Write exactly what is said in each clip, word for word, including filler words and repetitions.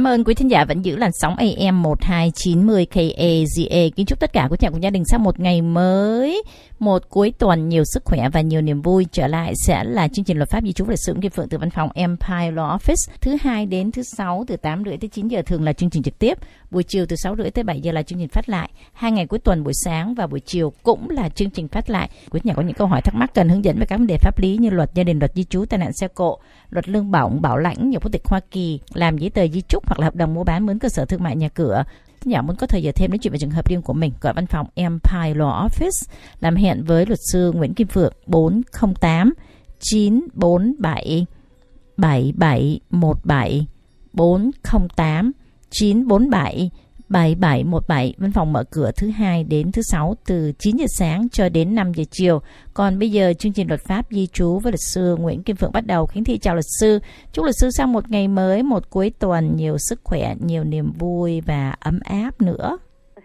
Cảm ơn quý thính giả vẫn giữ làn sóng a em một hai chín không K A Z A. Kính chúc tất cả quý nhà của gia đình sau một ngày mới, một cuối tuần nhiều sức khỏe và nhiều niềm vui. Trở lại sẽ là chương trình luật pháp di trú lịch sử Kim Phượng từ văn phòng Empire Law Office. Thứ hai đến thứ sáu từ tám rưỡi tới chín giờ thường là chương trình trực tiếp. Buổi chiều từ sáu rưỡi tới bảy giờ là chương trình phát lại. Hai ngày cuối tuần buổi sáng và buổi chiều cũng là chương trình phát lại. Quý nhà có những câu hỏi thắc mắc cần hướng dẫn về các vấn đề pháp lý như luật gia đình, luật di trú, tai nạn xe cộ, luật lương bổng, bảo lãnh, nhiều quốc tịch Hoa Kỳ, làm giấy tờ di trúc hoặc là hợp đồng mua bán mướn cơ sở thương mại nhà cửa. Nhà muốn có thời giờ thêm nói chuyện về trường hợp riêng của mình, gọi văn phòng Empire Law Office, làm hẹn với luật sư Nguyễn Kim Phượng bốn không tám chín bốn bảy bảy bảy một bảy bốn không tám chín bốn bảy bảy bảy một bảy. Văn phòng mở cửa thứ hai đến thứ sáu từ chín giờ sáng cho đến năm giờ chiều. Còn bây giờ chương trình luật pháp di trú với luật sư Nguyễn Kim Phượng bắt đầu. Kính thị chào luật sư. Chúc luật sư sau một ngày mới, một cuối tuần nhiều sức khỏe, nhiều niềm vui và ấm áp nữa.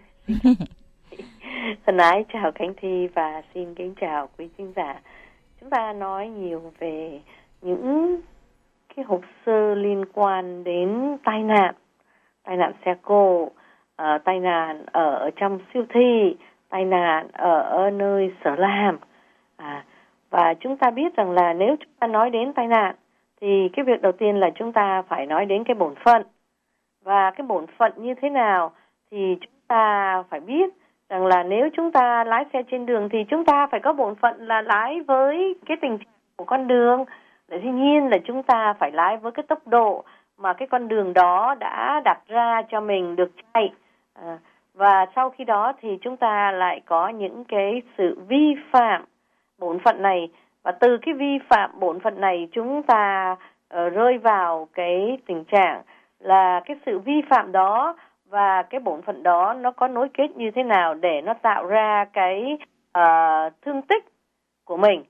Thân ái chào Khánh Thi và xin kính chào quý khán giả. Chúng ta nói nhiều về những cái hồ sơ liên quan đến tai nạn, tai nạn xe cộ, uh, tai nạn ở trong siêu thị, tai nạn ở, ở nơi sở làm. À, và chúng ta biết rằng là nếu chúng ta nói đến tai nạn thì cái việc đầu tiên là chúng ta phải nói đến cái bổn phận. Và cái bổn phận như thế nào thì chúng ta phải biết rằng là nếu chúng ta lái xe trên đường thì chúng ta phải có bổn phận là lái với cái tình trạng của con đường. Tuy nhiên là chúng ta phải lái với cái tốc độ mà cái con đường đó đã đặt ra cho mình được chạy. À, và sau khi đó thì chúng ta lại có những cái sự vi phạm bổn phận này. Và từ cái vi phạm bổn phận này chúng ta uh, rơi vào cái tình trạng là cái sự vi phạm đó và cái bổn phận đó nó có nối kết như thế nào để nó tạo ra cái uh, thương tích của mình.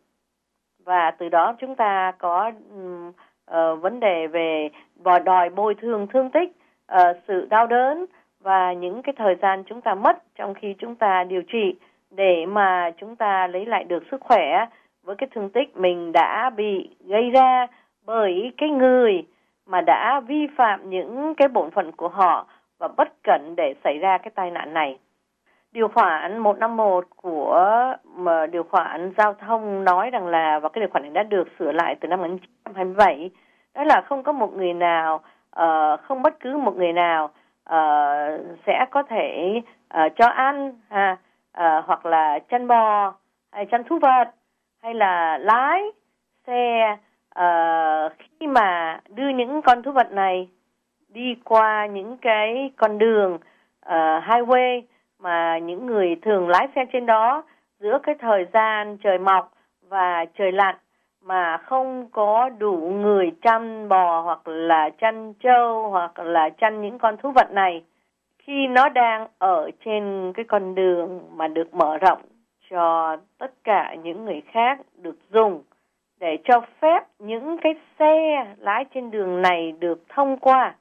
Và từ đó chúng ta có um, uh, vấn đề về đòi bồi thường thương tích, uh, sự đau đớn và những cái thời gian chúng ta mất trong khi chúng ta điều trị để mà chúng ta lấy lại được sức khỏe với cái thương tích mình đã bị gây ra bởi cái người mà đã vi phạm những cái bổn phận của họ và bất cẩn để xảy ra cái tai nạn này. Điều khoản một trăm năm mươi mốt của mà điều khoản giao thông nói rằng là, và cái điều khoản này đã được sửa lại từ năm một nghìn chín trăm hai mươi bảy, đó là không có một người nào, uh, không bất cứ một người nào uh, sẽ có thể uh, cho ăn ha, uh, hoặc là chăn bò hay chăn thú vật hay là lái xe uh, khi mà đưa những con thú vật này đi qua những cái con đường uh, highway mà những người thường lái xe trên đó giữa cái thời gian trời mọc và trời lặn mà không có đủ người chăn bò hoặc là chăn trâu hoặc là chăn những con thú vật này khi nó đang ở trên cái con đường mà được mở rộng cho tất cả những người khác được dùng để cho phép những cái xe lái trên đường này được thông qua.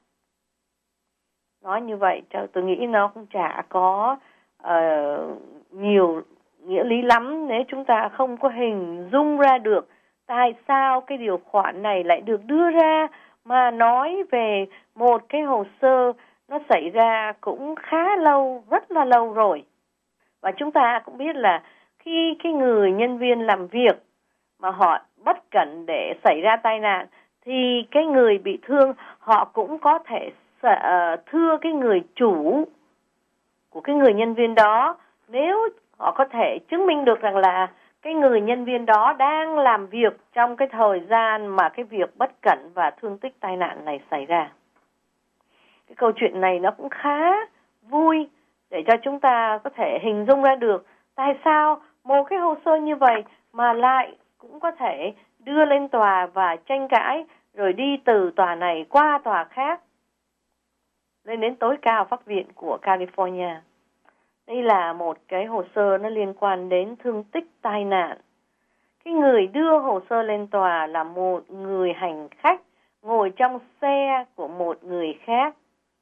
Nói như vậy tôi nghĩ nó cũng chả có uh, nhiều nghĩa lý lắm nếu chúng ta không có hình dung ra được tại sao cái điều khoản này lại được đưa ra mà nói về một cái hồ sơ nó xảy ra cũng khá lâu, rất là lâu rồi. Và chúng ta cũng biết là khi cái người nhân viên làm việc mà họ bất cẩn để xảy ra tai nạn thì cái người bị thương họ cũng có thể uh, thưa cái người chủ của cái người nhân viên đó nếu họ có thể chứng minh được rằng là cái người nhân viên đó đang làm việc trong cái thời gian mà cái việc bất cẩn và thương tích tai nạn này xảy ra. Cái câu chuyện này nó cũng khá vui để cho chúng ta có thể hình dung ra được tại sao một cái hồ sơ như vậy mà lại cũng có thể đưa lên tòa và tranh cãi rồi đi từ tòa này qua tòa khác lên đến tối cao pháp viện của California. Đây là một cái hồ sơ nó liên quan đến thương tích tai nạn. Cái người đưa hồ sơ lên tòa là một người hành khách ngồi trong xe của một người khác.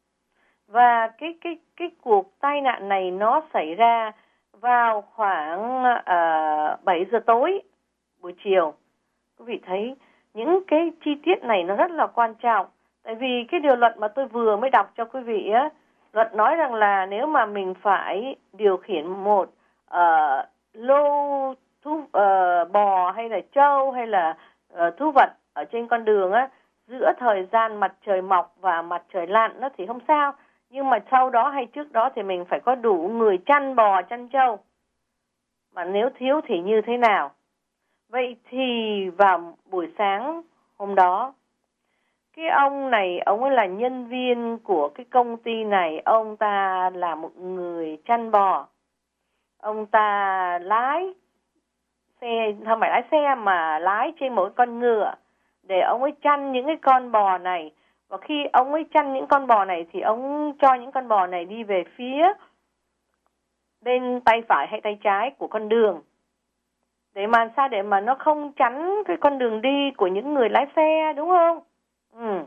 Và cái cái cái cuộc tai nạn này nó xảy ra vào khoảng uh, bảy giờ tối buổi chiều. Quý vị thấy những cái chi tiết này nó rất là quan trọng. Tại vì cái điều luật mà tôi vừa mới đọc cho quý vị á, luật nói rằng là nếu mà mình phải điều khiển một uh, lô thú uh, bò hay là trâu hay là uh, thú vật ở trên con đường á, giữa thời gian mặt trời mọc và mặt trời lặn nó thì không sao. Nhưng mà sau đó hay trước đó thì mình phải có đủ người chăn bò, chăn trâu. Mà nếu thiếu thì như thế nào? Vậy thì vào buổi sáng hôm đó, cái ông này, ông ấy là nhân viên của cái công ty này, ông ta là một người chăn bò. Ông ta lái xe, không phải lái xe mà lái trên một con ngựa để ông ấy chăn những cái con bò này. Và khi ông ấy chăn những con bò này thì ông cho những con bò này đi về phía bên tay phải hay tay trái của con đường. Để mà sao? Để mà nó không chắn cái con đường đi của những người lái xe, đúng không? Ừ.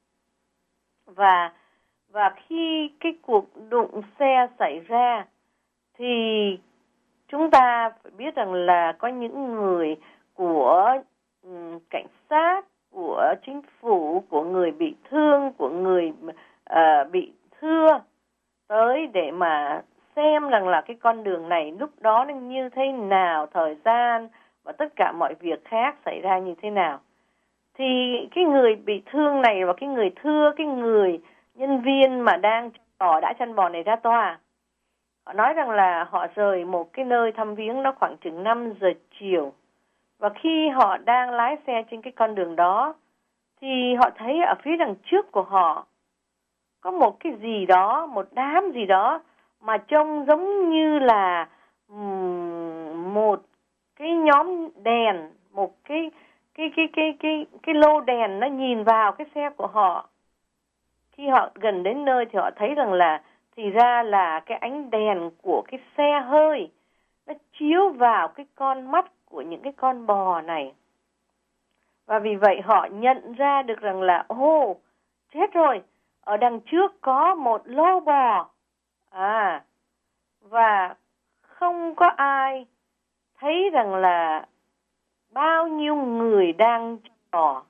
Và và khi cái cuộc đụng xe xảy ra thì chúng ta phải biết rằng là có những người của um, cảnh sát, của chính phủ, của người bị thương, của người uh, bị thưa tới để mà xem rằng là cái con đường này lúc đó nó như thế nào, thời gian và tất cả mọi việc khác xảy ra như thế nào. Thì cái người bị thương này và cái người thưa, cái người nhân viên mà đang bò đã chăn bò này ra tòa, họ nói rằng là họ rời một cái nơi thăm viếng nó khoảng chừng năm giờ chiều. Và khi họ đang lái xe trên cái con đường đó thì họ thấy ở phía đằng trước của họ có một cái gì đó, một đám gì đó mà trông giống như là um, một cái nhóm đèn, một cái cái cái cái cái cái lô đèn nó nhìn vào cái xe của họ. Khi họ gần đến nơi thì họ thấy rằng là thì ra là cái ánh đèn của cái xe hơi nó chiếu vào cái con mắt của những cái con bò này. Và vì vậy họ nhận ra được rằng là ô, chết rồi, ở đằng trước có một lô bò. À, và không có ai thấy rằng là bao nhiêu người đang bò.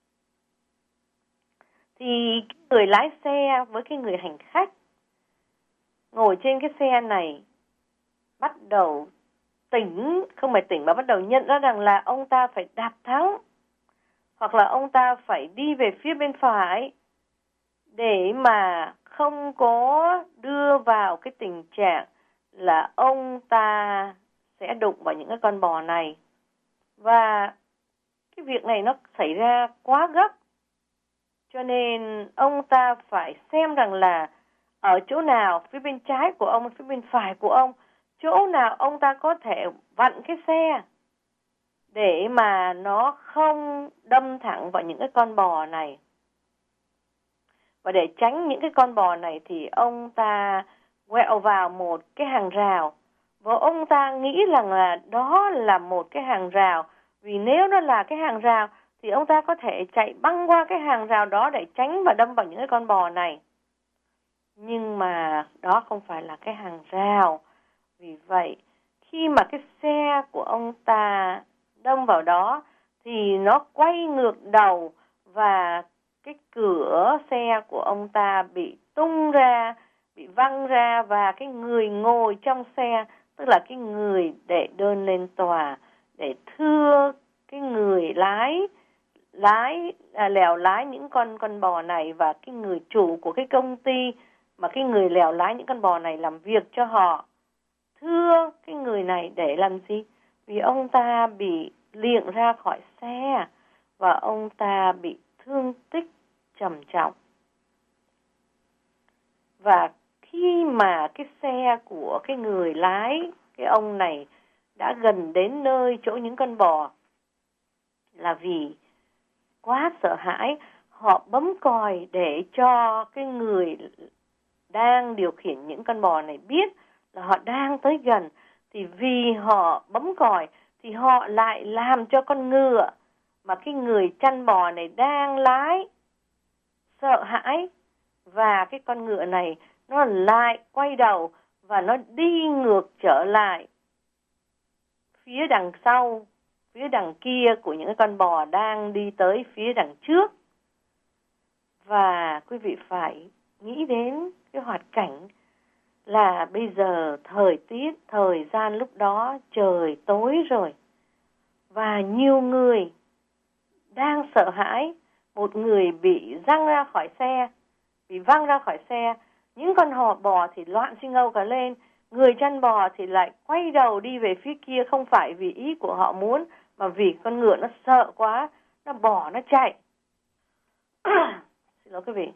Thì cái người lái xe với cái người hành khách ngồi trên cái xe này bắt đầu tỉnh, không phải tỉnh mà bắt đầu nhận ra rằng là ông ta phải đạp thắng, hoặc là ông ta phải đi về phía bên phải để mà không có đưa vào cái tình trạng là ông ta sẽ đụng vào những cái con bò này. Và cái việc này nó xảy ra quá gấp, cho nên ông ta phải xem rằng là ở chỗ nào, phía bên trái của ông, phía bên phải của ông, chỗ nào ông ta có thể vặn cái xe để mà nó không đâm thẳng vào những cái con bò này. Và để tránh những cái con bò này thì ông ta quẹo vào một cái hàng rào. Và ông ta nghĩ rằng là đó là một cái hàng rào. Vì nếu nó là cái hàng rào thì ông ta có thể chạy băng qua cái hàng rào đó để tránh và đâm vào những cái con bò này. Nhưng mà đó không phải là cái hàng rào. Vì vậy, khi mà cái xe của ông ta đâm vào đó thì nó quay ngược đầu và cái cửa xe của ông ta bị tung ra, bị văng ra, và cái người ngồi trong xe, tức là cái người đệ đơn lên tòa để thưa cái người lái lái à, lèo lái những con con bò này, và cái người chủ của cái công ty mà cái người lèo lái những con bò này làm việc cho họ, thưa cái người này để làm gì? Vì ông ta bị liệng ra khỏi xe và ông ta bị thương tích trầm trọng. Và khi mà cái xe của cái người lái, cái ông này đã gần đến nơi chỗ những con bò, là vì quá sợ hãi, họ bấm còi để cho cái người đang điều khiển những con bò này biết là họ đang tới gần. Thì vì họ bấm còi thì họ lại làm cho con ngựa mà cái người chăn bò này đang lái sợ hãi, và cái con ngựa này nó lại quay đầu và nó đi ngược trở lại phía đằng sau, phía đằng kia của những con bò đang đi tới phía đằng trước. Và quý vị phải nghĩ đến cái hoạt cảnh là bây giờ thời tiết, thời gian lúc đó trời tối rồi. Và nhiều người đang sợ hãi, một người bị văng ra khỏi xe, bị văng ra khỏi xe, những con hò bò thì loạn xi ngâu cả lên, người chăn bò thì lại quay đầu đi về phía kia, không phải vì ý của họ muốn, mà vì con ngựa nó sợ quá, nó bỏ nó chạy. Xin lỗi quý vị.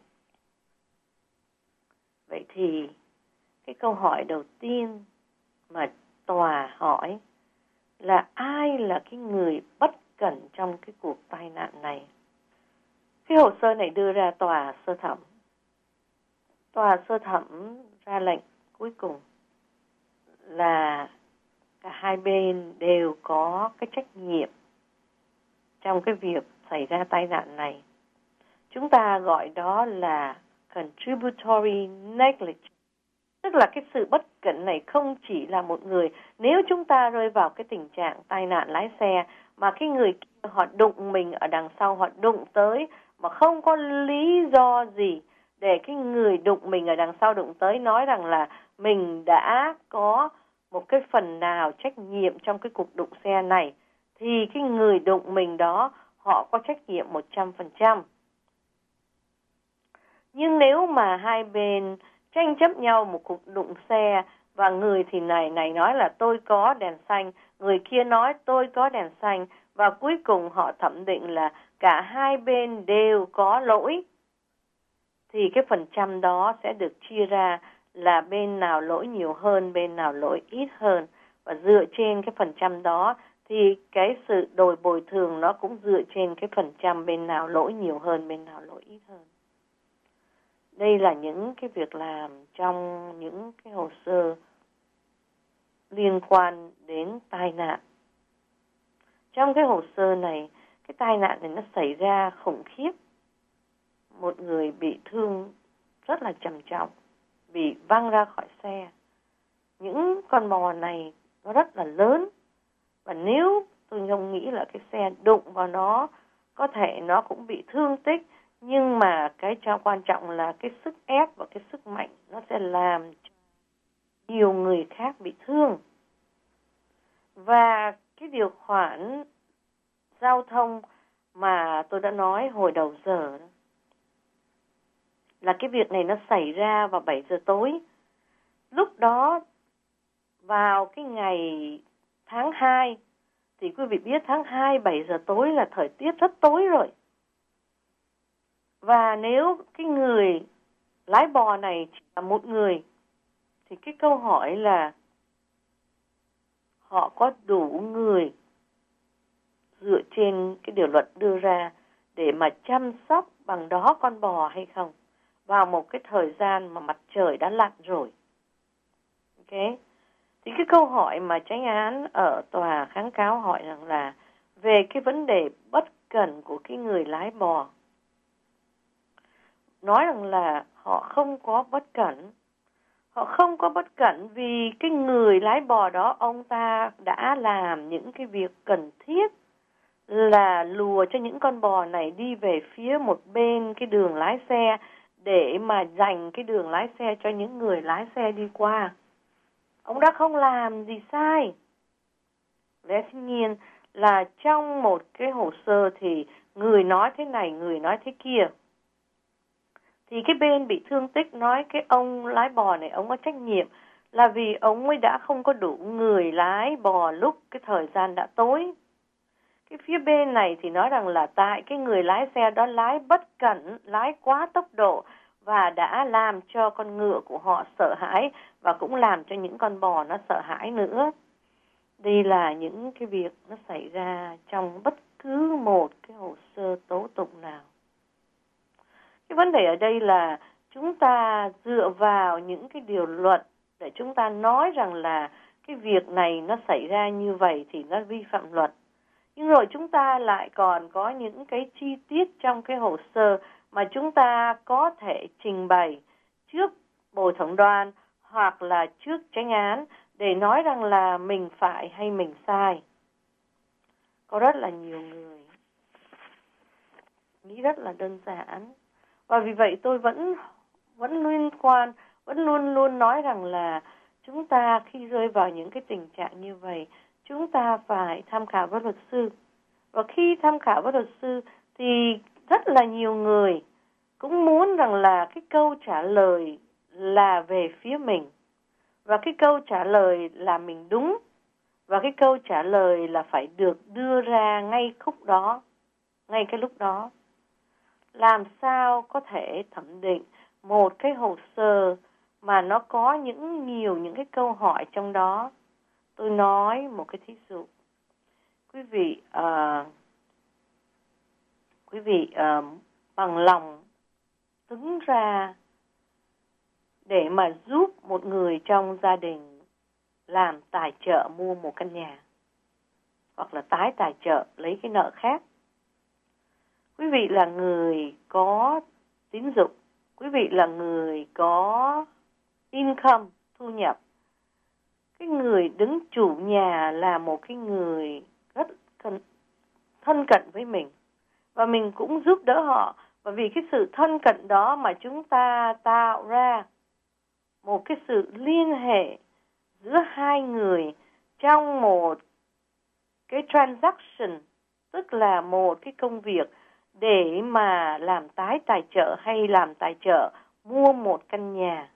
Vậy thì cái câu hỏi đầu tiên mà tòa hỏi là ai là cái người bất cẩn trong cái cuộc tai nạn này? Cái hồ sơ này đưa ra tòa sơ thẩm. Tòa sơ thẩm ra lệnh cuối cùng là cả hai bên đều có cái trách nhiệm trong cái việc xảy ra tai nạn này. Chúng ta gọi đó là contributory negligence. Tức là cái sự bất cẩn này không chỉ là một người. Nếu chúng ta rơi vào cái tình trạng tai nạn lái xe mà cái người kia họ đụng mình ở đằng sau, họ đụng tới mà không có lý do gì để cái người đụng mình ở đằng sau đụng tới nói rằng là mình đã có một cái phần nào trách nhiệm trong cái cuộc đụng xe này, thì cái người đụng mình đó họ có trách nhiệm một trăm phần trăm. Nhưng nếu mà hai bên tranh chấp nhau một cuộc đụng xe và người thì này này nói là tôi có đèn xanh, người kia nói tôi có đèn xanh, và cuối cùng họ thẩm định là cả hai bên đều có lỗi, thì cái phần trăm đó sẽ được chia ra là bên nào lỗi nhiều hơn, bên nào lỗi ít hơn. Và dựa trên cái phần trăm đó thì cái sự đòi bồi thường nó cũng dựa trên cái phần trăm bên nào lỗi nhiều hơn, bên nào lỗi ít hơn. Đây là những cái việc làm trong những cái hồ sơ liên quan đến tai nạn. Trong cái hồ sơ này, cái tai nạn này nó xảy ra khủng khiếp. Một người bị thương rất là trầm trọng, bị văng ra khỏi xe. Những con bò này nó rất là lớn, và nếu tôi không nghĩ là cái xe đụng vào nó, có thể nó cũng bị thương tích. Nhưng mà cái quan trọng là cái sức ép và cái sức mạnh nó sẽ làm nhiều người khác bị thương. Và cái điều khoản giao thông mà tôi đã nói hồi đầu giờ đó, là cái việc này nó xảy ra vào bảy giờ tối. Lúc đó vào cái ngày tháng hai, thì quý vị biết tháng hai bảy giờ tối là thời tiết rất tối rồi. Và nếu cái người lái bò này chỉ là một người, thì cái câu hỏi là họ có đủ người dựa trên cái điều luật đưa ra để mà chăm sóc bằng đó con bò hay không, vào một cái thời gian mà mặt trời đã lặn rồi. Ok? Thì cái câu hỏi mà chánh án ở tòa kháng cáo hỏi rằng là về cái vấn đề bất cẩn của cái người lái bò. Nói rằng là họ không có bất cẩn. Họ không có bất cẩn vì cái người lái bò đó, ông ta đã làm những cái việc cần thiết là lùa cho những con bò này đi về phía một bên cái đường lái xe để mà dành cái đường lái xe cho những người lái xe đi qua. Ông đã không làm gì sai. Lẽ dĩ nhiên là trong một cái hồ sơ thì người nói thế này, người nói thế kia. Thì cái bên bị thương tích nói cái ông lái bò này ông có trách nhiệm là vì ông ấy đã không có đủ người lái bò lúc cái thời gian đã tối. Cái phía bên này thì nói rằng là tại cái người lái xe đó lái bất cẩn, lái quá tốc độ và đã làm cho con ngựa của họ sợ hãi và cũng làm cho những con bò nó sợ hãi nữa. Đây là những cái việc nó xảy ra trong bất cứ một cái hồ sơ tố tụng nào. Cái vấn đề ở đây là chúng ta dựa vào những cái điều luật để chúng ta nói rằng là cái việc này nó xảy ra như vậy thì nó vi phạm luật. Nhưng rồi chúng ta lại còn có những cái chi tiết trong cái hồ sơ mà chúng ta có thể trình bày trước bồi thẩm đoàn hoặc là trước chánh án để nói rằng là mình phải hay mình sai. Có rất là nhiều người nghĩ rất là đơn giản. Và vì vậy tôi vẫn vẫn liên quan, vẫn luôn luôn nói rằng là chúng ta khi rơi vào những cái tình trạng như vậy, chúng ta phải tham khảo với luật sư. Và khi tham khảo với luật sư thì rất là nhiều người cũng muốn rằng là cái câu trả lời là về phía mình. Và cái câu trả lời là mình đúng. Và cái câu trả lời là phải được đưa ra ngay khúc đó, ngay cái lúc đó. Làm sao có thể thẩm định một cái hồ sơ mà nó có những nhiều những cái câu hỏi trong đó? Tôi nói một cái thí dụ. Quý vị, uh, quý vị uh, bằng lòng đứng ra để mà giúp một người trong gia đình làm tài trợ mua một căn nhà, hoặc là tái tài trợ lấy cái nợ khác. Quý vị là người có tín dụng, quý vị là người có income, thu nhập. Cái người đứng chủ nhà là một cái người rất thân cận với mình, và mình cũng giúp đỡ họ. Và vì cái sự thân cận đó mà chúng ta tạo ra một cái sự liên hệ giữa hai người trong một cái transaction, tức là một cái công việc để mà làm tái tài trợ hay làm tài trợ mua một căn nhà.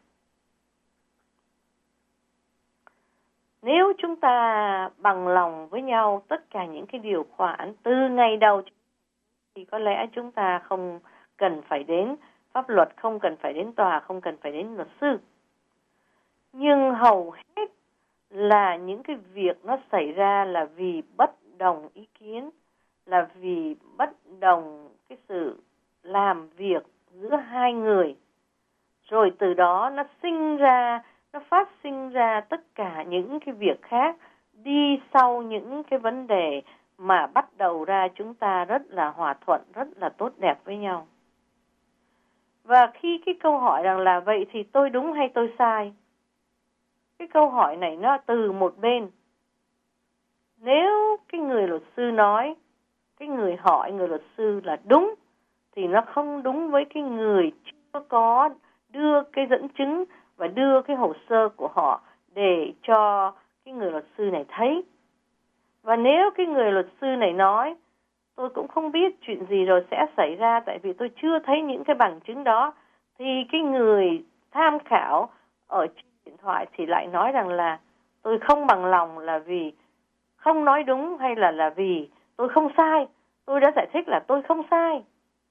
Nếu chúng ta bằng lòng với nhau tất cả những cái điều khoản từ ngày đầu thì có lẽ chúng ta không cần phải đến pháp luật, không cần phải đến tòa, không cần phải đến luật sư. Nhưng hầu hết là những cái việc nó xảy ra là vì bất đồng ý kiến, là vì bất đồng cái sự làm việc giữa hai người. Rồi từ đó nó sinh ra, nó phát sinh ra tất cả những cái việc khác đi sau những cái vấn đề mà bắt đầu ra chúng ta rất là hòa thuận, rất là tốt đẹp với nhau. Và khi cái câu hỏi rằng là vậy thì tôi đúng hay tôi sai? Cái câu hỏi này nó từ một bên. Nếu cái người luật sư nói, cái người hỏi người luật sư là đúng, thì nó không đúng với cái người chưa có đưa cái dẫn chứng và đưa cái hồ sơ của họ để cho cái người luật sư này thấy. Và nếu cái người luật sư này nói, tôi cũng không biết chuyện gì rồi sẽ xảy ra tại vì tôi chưa thấy những cái bằng chứng đó, thì cái người tham khảo ở trên điện thoại thì lại nói rằng là tôi không bằng lòng là vì không nói đúng, hay là là vì tôi không sai. Tôi đã giải thích là tôi không sai.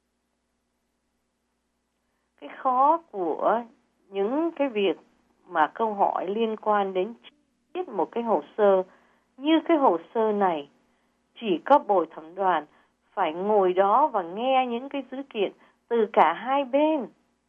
Cái khó của những cái việc mà câu hỏi liên quan đến chi tiết một cái hồ sơ như cái hồ sơ này, chỉ có bồi thẩm đoàn phải ngồi đó và nghe những cái dữ kiện từ cả hai bên.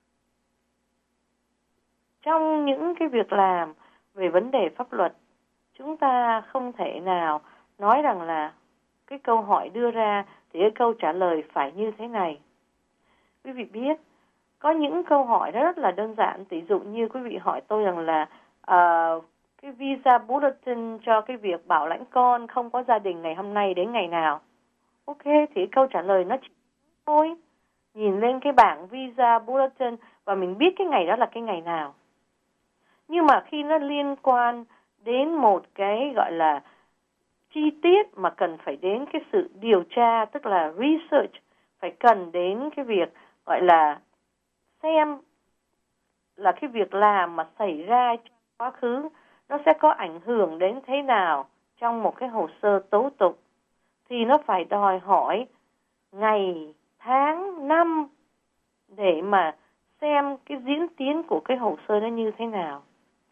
Trong những cái việc làm về vấn đề pháp luật, chúng ta không thể nào nói rằng là cái câu hỏi đưa ra thì cái câu trả lời phải như thế này. Quý vị biết, có những câu hỏi rất là đơn giản. Ví dụ như quý vị hỏi tôi rằng là uh, cái visa bulletin cho cái việc bảo lãnh con không có gia đình ngày hôm nay đến ngày nào. Ok, thì câu trả lời nó chỉ thôi. Nhìn lên cái bảng visa bulletin và mình biết cái ngày đó là cái ngày nào. Nhưng mà khi nó liên quan đến một cái gọi là chi tiết mà cần phải đến cái sự điều tra, tức là research, phải cần đến cái việc gọi là xem là cái việc làm mà xảy ra trong quá khứ nó sẽ có ảnh hưởng đến thế nào trong một cái hồ sơ tố tụng, thì nó phải đòi hỏi ngày, tháng, năm để mà xem cái diễn tiến của cái hồ sơ nó như thế nào.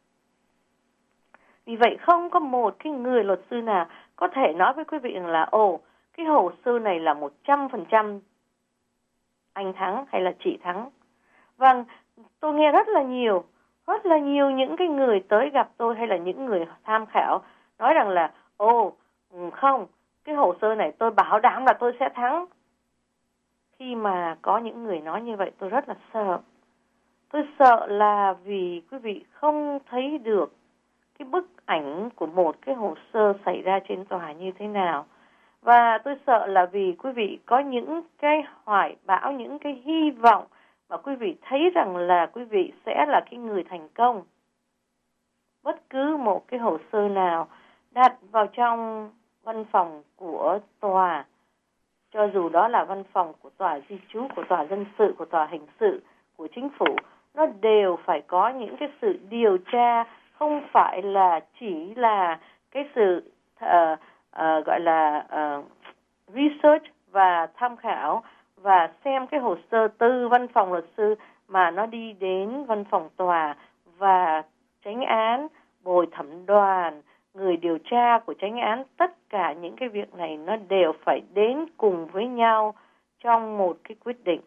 Vì vậy không có một cái người luật sư nào có thể nói với quý vị rằng là ồ, cái hồ sơ này là một trăm phần trăm anh thắng hay là chị thắng. Vâng, tôi nghe rất là nhiều, rất là nhiều những cái người tới gặp tôi hay là những người tham khảo nói rằng là ồ, không, cái hồ sơ này tôi bảo đảm là tôi sẽ thắng. Khi mà có những người nói như vậy tôi rất là sợ. Tôi sợ là vì quý vị không thấy được cái bức ảnh của một cái hồ sơ xảy ra trên tòa như thế nào. Và tôi sợ là vì quý vị có những cái hoài bão, những cái hy vọng mà quý vị thấy rằng là quý vị sẽ là cái người thành công. Bất cứ một cái hồ sơ nào đặt vào trong văn phòng của tòa, cho dù đó là văn phòng của tòa di trú, của tòa dân sự, của tòa hình sự, của chính phủ, nó đều phải có những cái sự điều tra, không phải là chỉ là cái sự uh, uh, gọi là uh, research và tham khảo và xem cái hồ sơ từ văn phòng luật sư mà nó đi đến văn phòng tòa, và chánh án, bồi thẩm đoàn, người điều tra của chánh án, tất cả những cái việc này nó đều phải đến cùng với nhau trong một cái quyết định.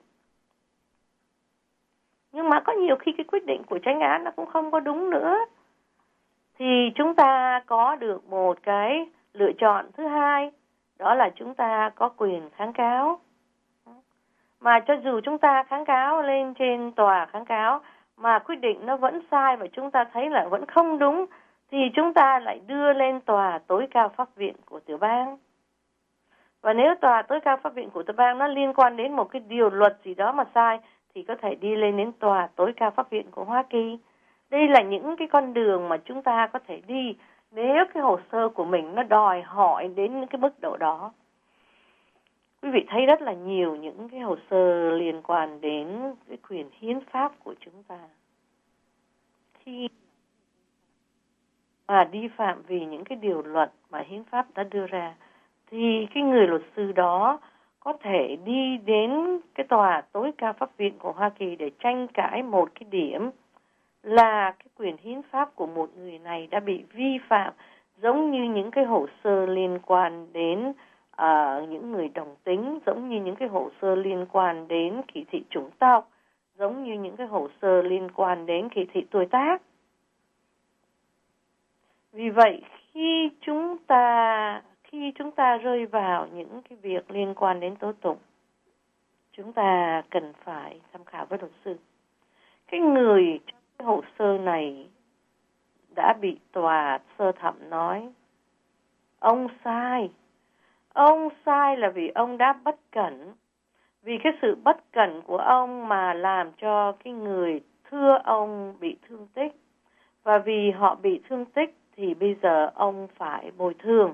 Nhưng mà có nhiều khi cái quyết định của chánh án nó cũng không có đúng nữa, thì chúng ta có được một cái lựa chọn thứ hai, đó là chúng ta có quyền kháng cáo. Mà cho dù chúng ta kháng cáo lên trên tòa kháng cáo mà quyết định nó vẫn sai và chúng ta thấy là vẫn không đúng, thì chúng ta lại đưa lên tòa tối cao pháp viện của tiểu bang. Và nếu tòa tối cao pháp viện của tiểu bang nó liên quan đến một cái điều luật gì đó mà sai, thì có thể đi lên đến tòa tối cao pháp viện của Hoa Kỳ. Đây là những cái con đường mà chúng ta có thể đi nếu cái hồ sơ của mình nó đòi hỏi đến những cái mức độ đó. Quý vị thấy rất là nhiều những cái hồ sơ liên quan đến cái quyền hiến pháp của chúng ta. Khi mà đi phạm vì những cái điều luật mà hiến pháp đã đưa ra, thì cái người luật sư đó có thể đi đến cái tòa tối cao pháp viện của Hoa Kỳ để tranh cãi một cái điểm là cái quyền hiến pháp của một người này đã bị vi phạm, giống như những cái hồ sơ liên quan đến uh, những người đồng tính, giống như những cái hồ sơ liên quan đến kỳ thị chủng tộc, giống như những cái hồ sơ liên quan đến kỳ thị tuổi tác. Vì vậy, khi chúng ta khi chúng ta rơi vào những cái việc liên quan đến tố tụng, chúng ta cần phải tham khảo với luật sư. Cái người trong cái hồ sơ này đã bị tòa sơ thẩm nói ông sai. Ông sai là vì ông đã bất cẩn. Vì cái sự bất cẩn của ông mà làm cho cái người thưa ông bị thương tích. Và vì họ bị thương tích thì bây giờ ông phải bồi thường.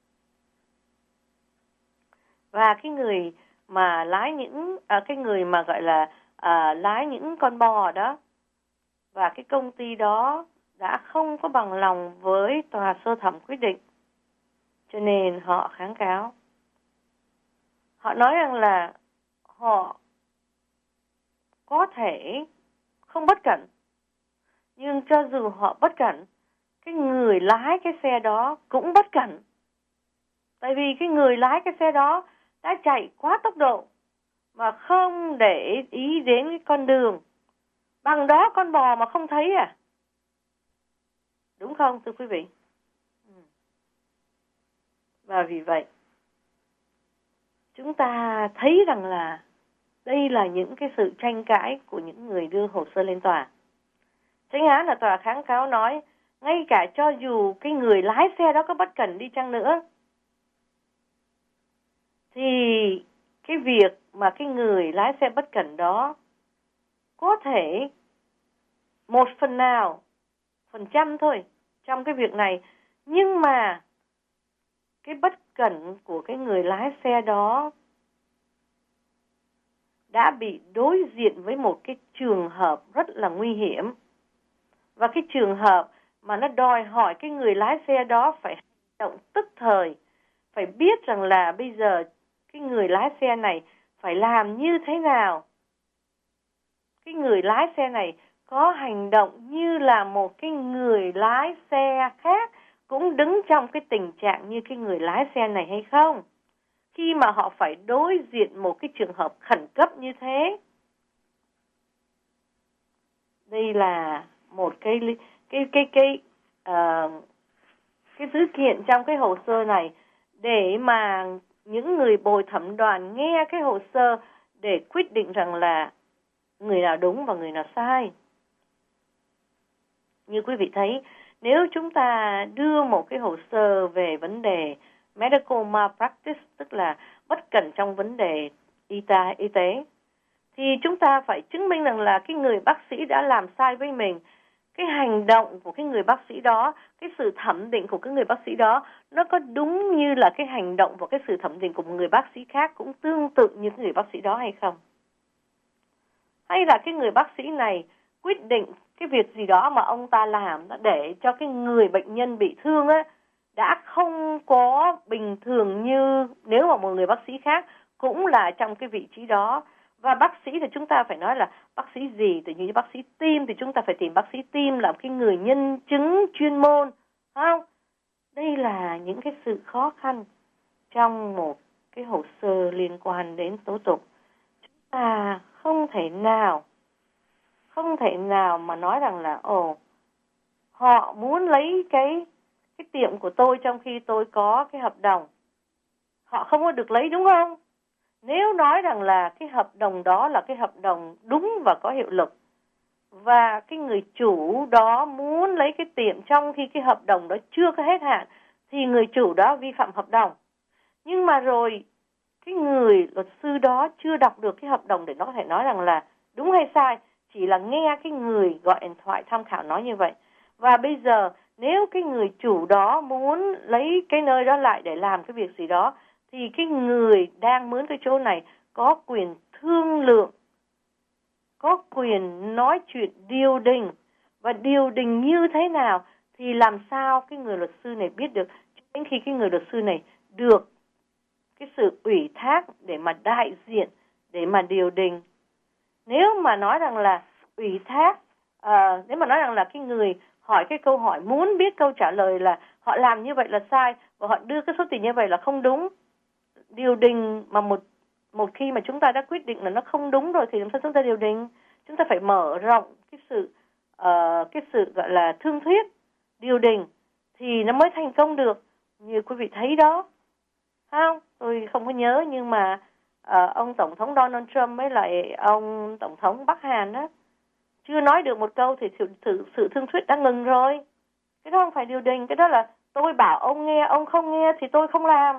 Và cái người mà lái những à, cái người mà gọi là à, lái những con bò đó, và cái công ty đó đã không có bằng lòng với tòa sơ thẩm quyết định, cho nên họ kháng cáo. Họ nói rằng là họ có thể không bất cẩn, nhưng cho dù họ bất cẩn, cái người lái cái xe đó cũng bất cẩn. Tại vì cái người lái cái xe đó đã chạy quá tốc độ mà không để ý đến cái con đường. Bằng đó con bò mà không thấy à? Đúng không thưa quý vị? Và vì vậy, chúng ta thấy rằng là đây là những cái sự tranh cãi của những người đưa hồ sơ lên tòa. Chánh án là tòa kháng cáo nói, ngay cả cho dù cái người lái xe đó có bất cẩn đi chăng nữa, thì cái việc mà cái người lái xe bất cẩn đó có thể một phần nào, phần trăm thôi trong cái việc này, nhưng mà cái bất cẩn của cái người lái xe đó đã bị đối diện với một cái trường hợp rất là nguy hiểm. Và cái trường hợp mà nó đòi hỏi cái người lái xe đó phải hành động tức thời, phải biết rằng là bây giờ cái người lái xe này phải làm như thế nào. Cái người lái xe này có hành động như là một cái người lái xe khác cũng đứng trong cái tình trạng như cái người lái xe này hay không? Khi mà họ phải đối diện một cái trường hợp khẩn cấp như thế. Đây là một cái cái cái cái uh, cái dữ kiện trong cái hồ sơ này, để mà những người bồi thẩm đoàn nghe cái hồ sơ để quyết định rằng là người nào đúng và người nào sai. Như quý vị thấy, nếu chúng ta đưa một cái hồ sơ về vấn đề medical malpractice, tức là bất cẩn trong vấn đề y tế, y tế thì chúng ta phải chứng minh rằng là cái người bác sĩ đã làm sai với mình. Cái hành động của cái người bác sĩ đó, cái sự thẩm định của cái người bác sĩ đó, nó có đúng như là cái hành động và cái sự thẩm định của một người bác sĩ khác cũng tương tự như cái người bác sĩ đó hay không? Hay là cái người bác sĩ này quyết định cái việc gì đó mà ông ta làm để cho cái người bệnh nhân bị thương á, đã không có bình thường như nếu mà một người bác sĩ khác cũng là trong cái vị trí đó. Và bác sĩ thì chúng ta phải nói là bác sĩ gì, tự như bác sĩ tim thì chúng ta phải tìm bác sĩ tim là cái người nhân chứng chuyên môn, không? Đây là những cái sự khó khăn trong một cái hồ sơ liên quan đến tố tụng. Chúng ta không thể nào, không thể nào mà nói rằng là ồ, họ muốn lấy cái cái tiệm của tôi trong khi tôi có cái hợp đồng. Họ không có được lấy, đúng không? Nếu nói rằng là cái hợp đồng đó là cái hợp đồng đúng và có hiệu lực, và cái người chủ đó muốn lấy cái tiệm trong khi cái hợp đồng đó chưa có hết hạn, thì người chủ đó vi phạm hợp đồng. Nhưng mà rồi cái người luật sư đó chưa đọc được cái hợp đồng để nó có thể nói rằng là đúng hay sai, chỉ là nghe cái người gọi điện thoại tham khảo nói như vậy. Và bây giờ nếu cái người chủ đó muốn lấy cái nơi đó lại để làm cái việc gì đó, thì cái người đang mướn cái chỗ này có quyền thương lượng, có quyền nói chuyện điều đình. Và điều đình như thế nào thì làm sao cái người luật sư này biết được, cho đến khi cái người luật sư này được cái sự ủy thác để mà đại diện, để mà điều đình. Nếu mà nói rằng là ủy thác, à, nếu mà nói rằng là cái người hỏi cái câu hỏi muốn biết câu trả lời là họ làm như vậy là sai và họ đưa cái số tiền như vậy là không đúng. Điều đình mà một một khi mà chúng ta đã quyết định là nó không đúng rồi thì làm sao chúng ta điều đình? Chúng ta phải mở rộng cái sự uh, cái sự gọi là thương thuyết, điều đình thì nó mới thành công được. Như quý vị thấy đó, không? Tôi không có nhớ nhưng mà uh, ông tổng thống Donald Trump với lại ông tổng thống Bắc Hàn đó chưa nói được một câu thì sự, sự, sự thương thuyết đã ngừng rồi. Cái đó không phải điều đình, cái đó là tôi bảo ông nghe, ông không nghe thì tôi không làm.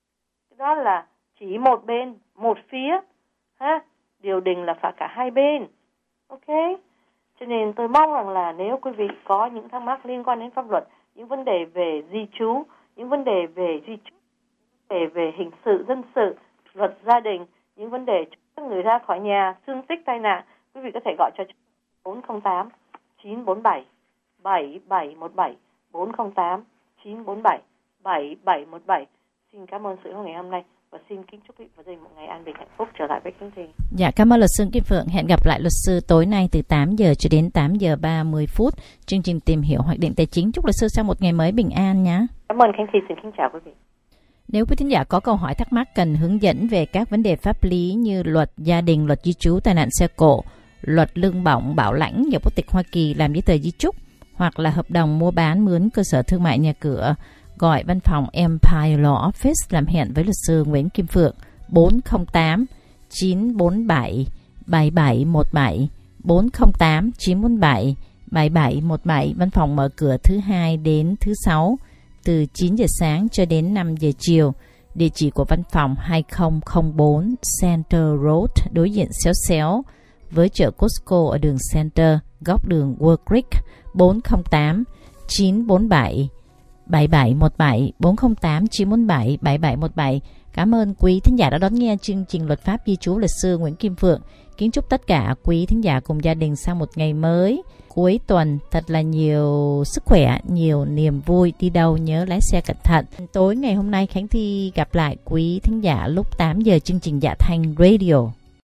Cái đó là chỉ một bên, một phía. Ha? Điều đình là phải cả hai bên. Ok? Cho nên tôi mong rằng là nếu quý vị có những thắc mắc liên quan đến pháp luật, những vấn đề về di trú, những vấn đề về di trú, vấn đề về hình sự, dân sự, luật gia đình, những vấn đề cho người ra khỏi nhà, thương tích, tai nạn, quý vị có thể gọi cho bốn không tám chín bốn bảy bảy bảy một bảy, bốn không tám chín bốn bảy bảy bảy một bảy. Xin cảm ơn sự ngày hôm nay và xin kính chúc quý vị và gia đình một ngày an bình hạnh phúc. Trở lại với chương trình. Dạ, cảm ơn luật sư Kim Phượng. Hẹn gặp lại luật sư tối nay từ tám giờ cho đến tám giờ ba mươi phút. Chương trình tìm hiểu hoạch định tài chính. Chúc luật sư sau một ngày mới bình an nhé. Cảm ơn Khánh Thi, xin kính chào quý vị. Nếu quý thính giả có câu hỏi thắc mắc cần hướng dẫn về các vấn đề pháp lý như luật gia đình, luật di trú, tai nạn xe cộ, luật lương bổng, bảo lãnh, nhập quốc tịch Hoa Kỳ, làm giấy tờ di chúc hoặc là hợp đồng mua bán mướn cơ sở thương mại nhà cửa, gọi văn phòng Empire Law Office làm hẹn với luật sư Nguyễn Kim Phượng bốn không tám chín bốn bảy bảy bảy một bảy, bốn không tám chín bốn bảy bảy bảy một bảy. Văn phòng mở cửa thứ hai đến thứ sáu từ chín giờ sáng cho đến năm giờ chiều. Địa chỉ của văn phòng hai không không bốn Center Road, đối diện xéo xéo với chợ Costco ở đường Center, góc đường World Creek. Bốn không tám chín bốn bảy bảy bảy một bảy, bốn không tám chín bốn bảy bảy bảy một bảy. Cảm ơn quý thính giả đã đón nghe chương trình Luật pháp di trú luật sư Nguyễn Kim Phượng. Kính chúc tất cả quý thính giả cùng gia đình sau một ngày mới cuối tuần thật là nhiều sức khỏe, nhiều niềm vui. Đi đâu nhớ lái xe cẩn thận. Tối ngày hôm nay Khánh Thi gặp lại quý thính giả lúc tám giờ chương trình Dạ Thanh Radio.